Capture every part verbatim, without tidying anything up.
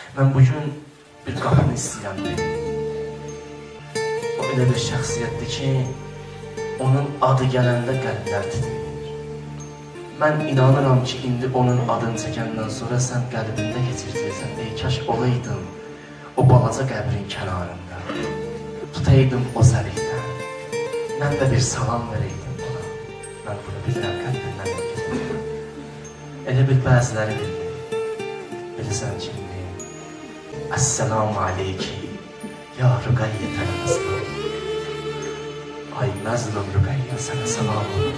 Mən bugün bir qapını istəyirəm deyim. O elə bir şəxsiyyətdir ki, onun adı gələndə qəlblər titrəyir. Mən inanıram ki, indi onun adını çəkəndən sonra sən qəlbində keçirəcəksən. Ey, kaş olaydın o balaca qəbrin kənarında. Tutaydım o zərikdən. Mən də bir salam verəydim ona. Mən bunu bilirəm, qəlbimdən keçirəm. Elə bir bəziləri bilir. Bilirsən ki, Əssəlamu aleyki, ya Rüqəyyə tələbəsəm. Ay məzlum Rüqəyyə, sənə salam ola.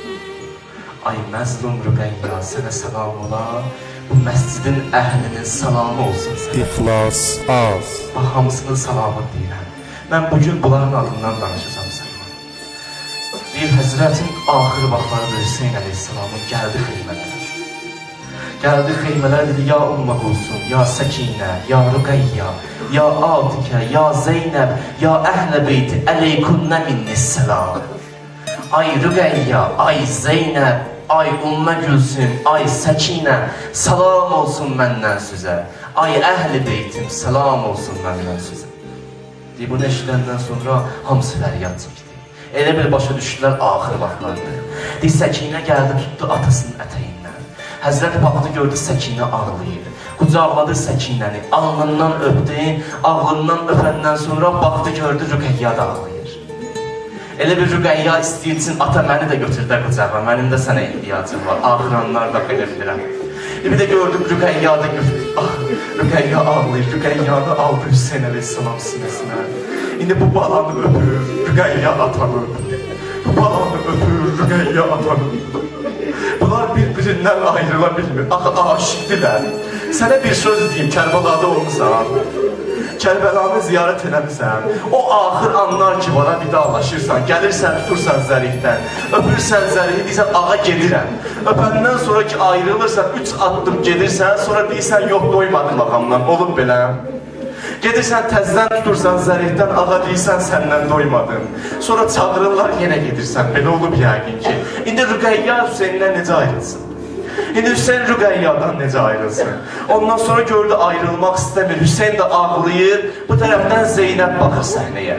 Ay məzlum Rüqəyyə, sənə salam ola. Bu məscidin əhlinin salamı olsun sənə. İxlas az. Bax, hamısının salamı deyirəm. Mən bugün bunların adından danışacağım sənə. Deyir, Həzrətin axır vaxtlarında Hüseyin əleyhissalamın gəldi xeymələrə. Gəldi xeymələr, dedi, ya Ümmə Kulsum, ya Səkinə, ya Rüqəyyə, ya Atikə, ya Zeynəb, ya Əhlə beyti, əleykunnə minnissalam. Ay Rüqəyyə, ay Zeynəb, ay Ümmə Kulsum, ay Səkinə, salam olsun məndən sizə. Ay Əhli beytim, salam olsun məndən sizə. Deyir, bunu eşidəndən sonra hamısı fəryad çəkdi. Elə bir başa düşdülər axır vaxtlardır. Deyir, Səkinə gəldi, tutdu atasının ətəyindən. Həzrət baxdı, gördü Səkinə ağlayır. Qucaqladı Səkinəni, alnından öpdü, ağlından öpəndən sonra baxdı, gördü Rüqəyyə da ağlayır. Elə bir Rüqəyyə istəyirsin, ata məni də götürdə qucağa, mənim də sənə ihtiyacım var, ağıranlar da belə bilirəm. Bir də gördüm Rüqəyyə da götürdü, ah, Rüqəyyə ağlayır, Rüqəyyə da aldı Hüseyin əleyhissalam sinəsinə. İndi bu balanı öpür, Rüqəyyə atanı, bu balanı öpür, Rüqəyyə atanı. Bunlar bir-birindən ayrıla bilmir. Axı, aşiqdirlər. Sənə bir söz deyim, Kərbalada olmuşsan, Kərbəlanı ziyarət eləmirsən, o axır anlar ki, vara vidalaşırsan, gəlirsən, tutursan zərikdən, öpürsən zəriyi, deyirsən, ağa gedirəm. Öpəndən sonra ki, ayrılırsan, üç addım gedirsən, sonra deyirsən, yox, doymadım ağamdan, olub belə. Gedirsən, təzdən tutursan zərikdən, ağa deyirsən, səndən doymadım. Sonra çağırırlar, yenə gedirsən, belə olub yəqin ki. İndi Rüqəyyə Hüseynindən necə ayrılsın? İndi Hüseyin Rüqəyyadan necə ayrılsın? Ondan sonra gördü, ayrılmaq istəmir. Hüseyin də ağlayır, bu tərəfdən Zeynəb baxır səhnəyə.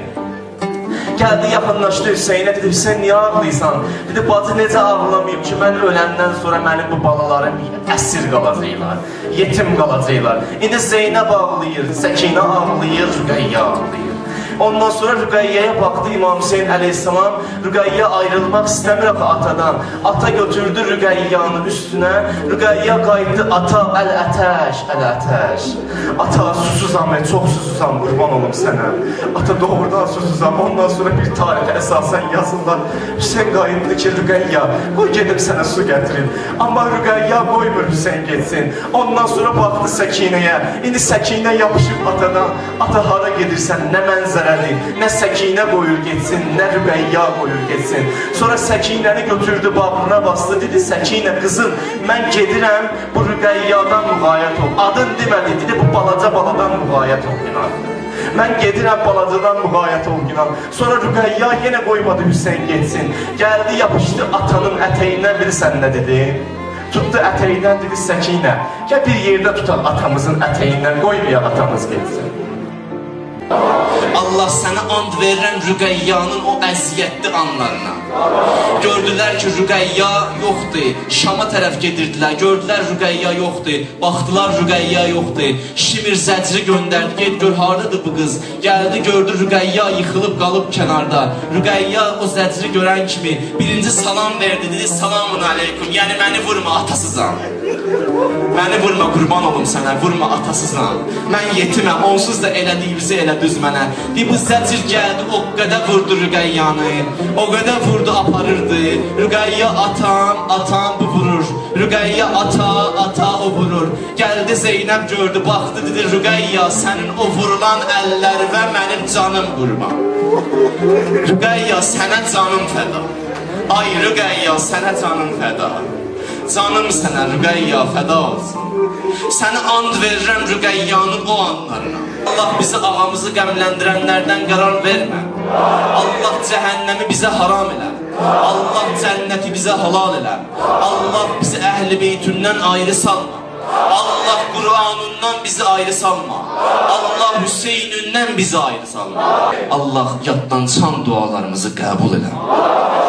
Gəldi, yaxınlaşdı Hüseyinə, dedi, Hüseyin, niyə ağlayırsan? Dedi, bacı, necə ağlamayım ki, mən öləndən sonra mənim bu balalarım əsir qalacaqlar, yetim qalacaqlar. İndi Zeynəb ağlayır, Səkinə ağlayır, Rüqəyyə ağlayır. Ondan sonra Rüqəyyəyə baxdı İmam Hüseyin əleyhissalam, Rüqəyyə ayrılmaq istəmir axı atadan. Ata götürdü Rüqəyyanın üstünə, Rüqəyyə qayıtdı, ata, əl-ətəş, əl-ətəş. Ata, susuzam, mən çox susuzam, qurban olum sənə. Ata, doğrudan susuzam, ondan sonra bir tarixə əsasən yazırlar. Hüseyin qayıtdı ki, Rüqəyyə, qoy gedib sənə su gətirin. Amma Rüqəyyə qoymur Hüseyin getsin. Ondan sonra baxdı Səkinəyə, indi Səkinə yapışıb atadan, ata, hara gedirsən, nə mənzər nə Səkinə qoyur getsin, nə Rüqəyyə qoyur getsin. Sonra Səkinəni götürdü, bağrına bastı, dedi, Səkinə, qızım, mən gedirəm, bu Rüqəyyadan müğayət ol. Adın demədi, dedi, bu balaca baladan müğayət ol, inan. Mən gedirəm, balacadan müğayət ol, inan. Sonra Rüqəyyə yenə qoymadı Hüseyin getsin. Gəldi, yapışdı atanın ətəyindən, bilirsən nə dedi? Tutdu ətəyindən, dedi, Səkinə, gəl bir yerdə tutaq atamızın ətəyindən, qoymayaq atamız getsin. Allah sənə and verirəm Rüqəyyanın o əziyyətli anlarına. Gördülər ki, Rüqəyya yoxdur, Şama tərəf gedirdilər, gördülər Rüqəyya yoxdur, baxdılar Rüqəyya yoxdur. Şimir zəcri göndərdi, get gör, hardadır bu qız? Gəldi, gördü Rüqəyya yıxılıb qalıb kənarda. Rüqəyya o zəcri görən kimi birinci salam verdi, dedi, salamun aleykum, yəni məni vurma, atasızam. Məni vurma, qurban olum sənə, vurma, atasızam. Mən yetiməm, onsuz da elədiyimizi elə düz mənə. Deyib, bu zəcir gəldi, o qədər vurdu Rüqəyyanı, o qədər vurdu, aparırdı. Rüqəyya atam, atam bu vurur. Rüqəyya ata, ata o vurur. Gəldi Zeynəb gördü, baxdı, dedi, Rüqəyya, sənin o vurulan əllər və mənim canım qurban. Rüqəyya, sənə canım fəda. Ay Rüqəyya, sənə canım fəda. Canım sənə Rüqəyya fəda olsun. Səni and verirəm Rüqəyyanın o anlarına. Allah bizi ağamızı qəmləndirənlərdən qərar vermə. Allah cəhənnəmi bizə haram elə. Allah cənnəti bizə halal elə. Allah bizi əhl-i beytündən ayrı salma. Allah Kur'an'ından bizi ayrı salma. Allah Hüseyin'inden bizi ayrı salma. Allah yaddan çıxan dualarımızı qəbul elə.